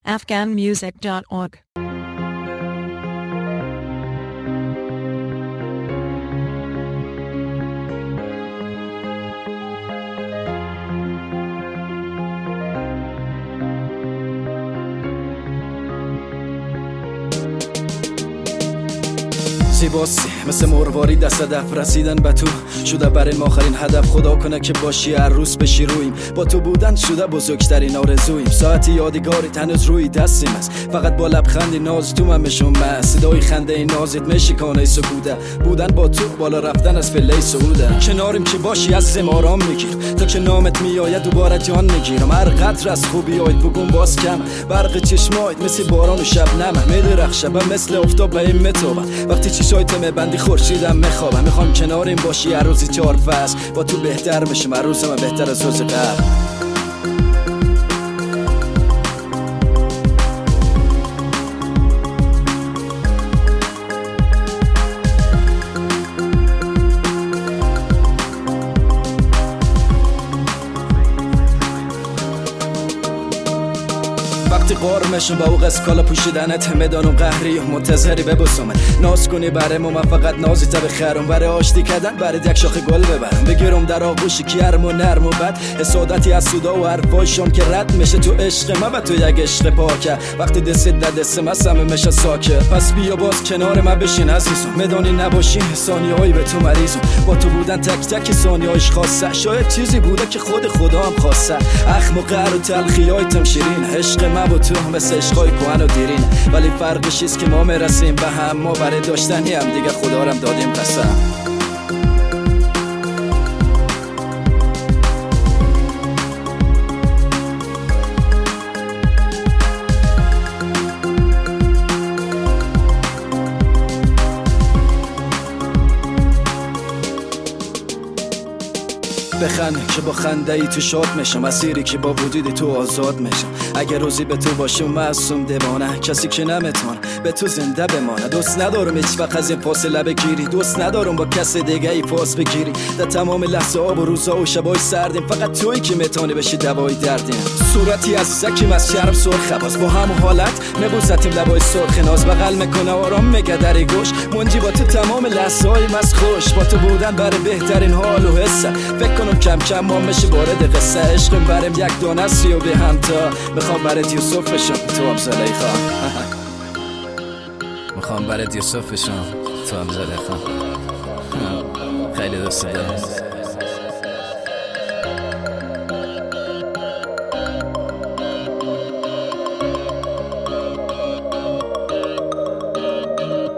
afghanmusic.org. زیباستی مثل مرواری دست هدف رسیدن به تو شده بر این آخرین هدف. خدا کنه که باشی هر روز بشی رویم، با تو بودن شده بزرگترین آرزویم. ساعتی یادگاری هنوز روی دستیم است، فقط با لبخندی ناز تو من مشومه. صدای خنده این نازت مشکانه سکوده، بودن با تو بالا رفتن از پله سعوده. کناریم که باشی عزیزم آرام میگیر، تا که نامت میآید دوباره جان میگیرم. هر قدر از خوبی آید بگم باز کم، برق چشمایت مثل باران و شبنمه میدرخشه و مثل آفتاب به این متابه. وقتی چشایت میبندی خورشیدم میخوابم. میخوام کناریم باشی هر روزی 4 فصل، با تو بهتر بشم هر روزم بهتر از روز قبل. وقتی قار میشم با او اسکالا پوشیدنت میدانم قهری و منتظری ببوسمت. ناز کنی برم و من فقط نازی تا بخرم، برای آشتی کردن برای یک شاخه گل ببرم. بگیرم در آغوشی گرم و نرم و بد، حسادتی از صدا و حرفایشان که رد میشه. تو عشق من و تو یک عشق پاکه، وقتی دست در دست من همه میشه ساکت. پس بیا باز کنار من بشین عزیزم، میدانی نباشی ثانیه‌ای به تو مریضم. با تو بودن تک تک ثانیه‌اش خاصه، شاید چیزی بوده که خود خدا هم خواسته. اخم و قهر و تلخیایتم شیرین، عشق من با تو مثل عشقای کهن و دیرین. ولی فرقش است که ما میرسیم به هم، ما برای داشتنی هم دیگه خدا رم دادیم قسم. بخند که با خنده ای تو شاد میشم، مسیری که با وجودی تو آزاد میشم. اگر روزی به تو باشم معصوم دیوانه، کسی که نمیتونه به تو زنده بمانه. دوست ندارم هیچ وقت از این فاصله بگیری، دوست ندارم با کس دیگه ای فاس بگیری. در تمام لحظه ها و روزا و شبای سردیم، فقط تویی که میتونی بشی دوای دردیم. صورتی از زکیم از شرم سرخ باز، با هم حالت نبوزتیم لبای سرخ ناز. بغل میکنه آرام میگه در گوش، منجی با تو تمام لحظه های مست خوش. با تو بودن برای بهترین حال و حسه، فکر کنم کم کم ما میشه وارد قصه. عشقم برم یک دانه سیو به هم تا، میخوام برات یوسف بشم تو هم زلیخا. میخوام برات یوسف بشم تو هم زلیخا. خیلی دوست دارم.